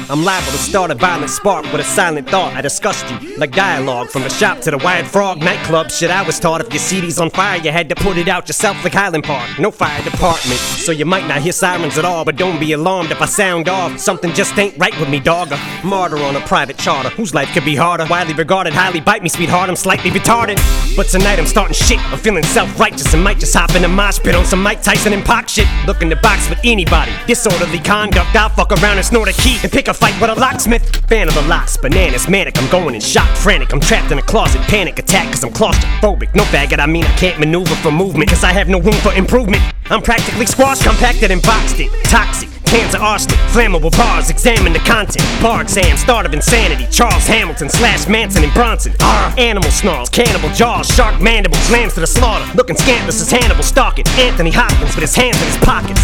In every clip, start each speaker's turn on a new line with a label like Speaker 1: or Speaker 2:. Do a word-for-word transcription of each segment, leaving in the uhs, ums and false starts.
Speaker 1: I'm liable to start a violent spark with a silent thought. I discussed you like dialogue, from the shop to the Wired Frog nightclub. Shit, I was taught if your C D's on fire, you had to put it out yourself like Highland Park. No fire department, so you might not hear sirens at all. But don't be alarmed if I sound off. Something just ain't right with me, dog. A martyr on a private charter, whose life could be harder. Widely regarded, highly bite me, sweetheart, I'm slightly retarded. But tonight I'm starting shit, I'm feeling self-righteous and might just hop in a mosh pit on some Mike Tyson and Pac shit. Looking to box with anybody, disorderly conduct, I'll fuck around and snort a key and pick a fight with a locksmith. Fan of the locks, bananas, manic, I'm going in shock, frantic. I'm trapped in a closet, panic attack cause I'm claustrophobic. No faggot, I mean I can't maneuver for movement cause I have no room for improvement. I'm practically squashed, compacted and boxed it. Toxic, cancer, arsenic, flammable bars, examine the content. Bar exam, start of insanity. Charles Hamilton slash Manson and Bronson. R, animal snarls, cannibal jaws, shark mandibles, lambs to the slaughter. Looking scantless as Hannibal stalking Anthony Hopkins with his hands in his pockets.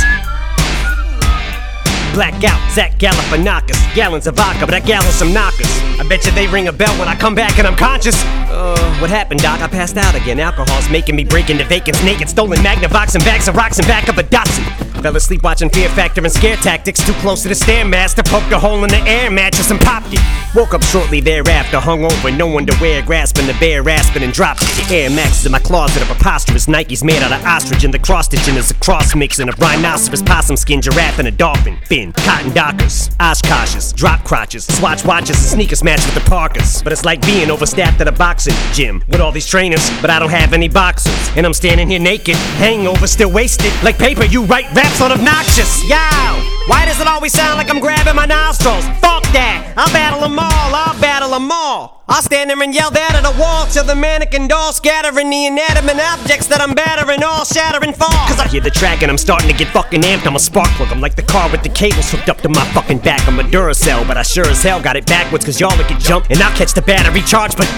Speaker 1: Blackout, Zach Galifianakis. Gallons of vodka, but I gallon some knockers. I bet you they ring a bell when I come back and I'm conscious. Uh, what happened, Doc? I passed out again. Alcohol's making me break into vacants naked. Stolen Magnavox and bags of rocks and back up a Datsun. Fell asleep watching Fear Factor and Scare Tactics. Too close to the Stairmaster, poked a hole in the air mattress and popped it. Woke up shortly thereafter, hungover, no underwear, grasping the bear, rasping and dropped it. The Air Maxes in my closet are preposterous. Nikes made out of ostrich, and the cross stitching is a cross mixing of rhinoceros, possum skin, giraffe, and a dolphin. Fin, cotton dockers, Oshkoshes, drop crotches, Swatch watches, and sneakers match with the Parkers. But it's like being overstaffed at a boxing gym with all these trainers, but I don't have any boxers. And I'm standing here naked, hangover, still wasted. Like paper, you write raps on obnoxious. Yo, why does it always sound like I'm grabbing my nostrils? Fuck that, I'll battle them all, I'll battle them all. I'll stand there and yell that at a wall till the mannequin doll scattering the inanimate objects that I'm battering all shattering fall. Cause I hear the track and I'm starting to get fucking amped. I'm a spark plug, I'm like the car with the cables hooked up to my fucking back. I'm a Duracell, but I sure as hell got it backwards cause y'all look at jump and I'll catch the battery charge, but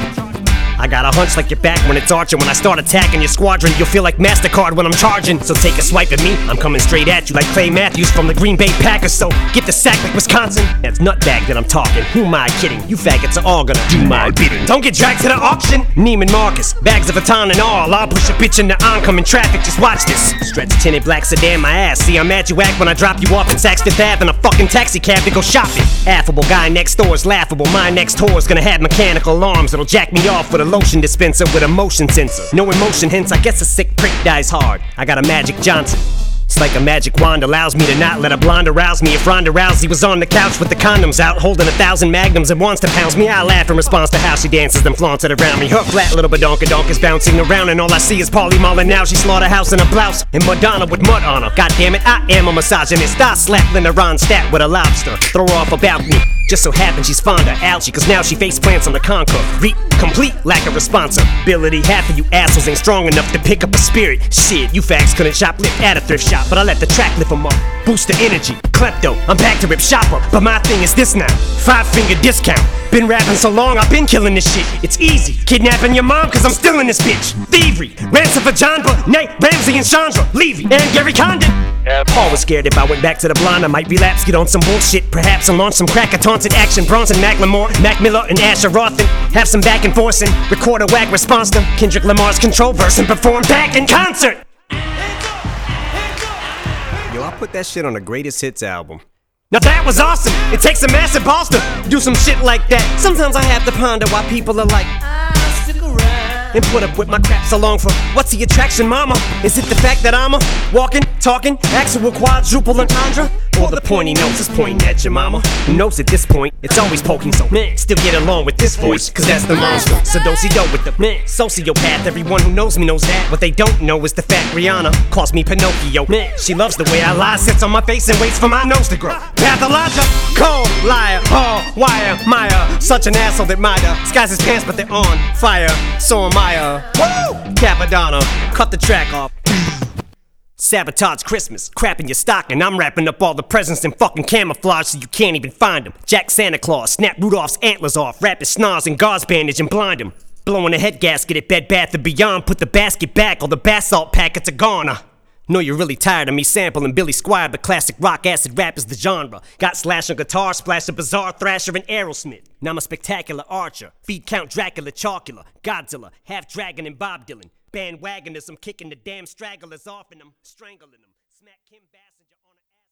Speaker 1: I got a hunch like your back when it's arching. When I start attacking your squadron, you'll feel like MasterCard when I'm charging. So take a swipe at me, I'm coming straight at you like Clay Matthews from the Green Bay Packers. So get the sack like Wisconsin. That's nutbag that I'm talking, who am I kidding? You faggots are all gonna do my bidding. Don't get dragged to the auction, Neiman Marcus, bags of Vuitton and all. I'll push a bitch into oncoming traffic, just watch this. Stretch tinted black sedan my ass. See I'm at you act when I drop you off in Saks Fifth Ave in a fucking taxi cab to go shopping. Affable guy next door is laughable. My next whore's gonna have mechanical arms that'll jack me off with a lotion dispenser with a motion sensor. No emotion hints, I guess a sick prick dies hard. I got a Magic Johnson. It's like a magic wand allows me to not let a blonde arouse me. If Ronda Rousey was on the couch with the condoms out, holding a thousand magnums and wants to pounce me, I laugh in response to how she dances then flaunts it around me. Her flat little badonkadonk is bouncing around and all I see is Pauly Mullen now. She slaughterhouse in a blouse and Madonna with mud on her. God damn it, I am a misogynist. I slap Linda Ronstadt with a lobster, throw her off a balcony. Just so happens she's fond of algae, cause now she face plants on the Concord. Re- complete lack of responsibility. Half of you assholes ain't strong enough to pick up a spirit. Shit, you fags couldn't shoplift at a thrift shop, but I let the track lift them up. Boost the energy, klepto, I'm back to rip shopper. But my thing is this now, five finger discount. Been rapping so long, I've been killing this shit. It's easy, kidnapping your mom cause I'm still in this bitch. Thievery, ransom for John, but Nate, Ramsey and Chandra, Levy, and Gary Condon. Paul was scared if I went back to the blonde I might relapse, get on some bullshit. Perhaps I'll launch some crack, a taunted action. Bronson, Macklemore, Mac Miller, and Asher Roth, and have some back and forth and record a whack response to Kendrick Lamar's Control verse and perform back in concert. Yo, I put that shit on the Greatest Hits album. Now that was awesome! It takes a massive balls to do some shit like that. Sometimes I have to ponder why people are like, I'll stick around and put up with my crap so long for. What's the attraction, mama? Is it the fact that I'm a walking, talking, actual quadruple entendre? Or the pointy nose is pointing at your mama? Who knows at this point, it's always poking, so man, still get along with this voice, cause that's the monster. So do-si-do with the man, sociopath. Everyone who knows me knows that. What they don't know is the fat Rihanna calls me Pinocchio. Man, she loves the way I lie, sits on my face and waits for my nose to grow. Pathologic, cold, liar, oh, wire, Maya. Such an asshole that might uh, skies his pants but they're on fire. So am I, uh, woo! Capadonna, cut the track off. Sabotage Christmas, crap in your stocking. I'm wrapping up all the presents in fucking camouflage so you can't even find them. Jack Santa Claus, snap Rudolph's antlers off, wrap his snars in gauze bandage and blind him. Blowing a head gasket at Bed Bath and Beyond, put the basket back, all the bath salt packets are gone. Uh, know you're really tired of me sampling Billy Squier, but classic rock acid rap is the genre. Got Slash on guitar, Splash a Bizarre, Thrasher, and Aerosmith. Now I'm a spectacular archer, feed Count Dracula, Chocula, Godzilla, half dragon and Bob Dylan. Bandwagoners, I'm kicking the damn stragglers off and I'm strangling them. Smack Kim Basinger on a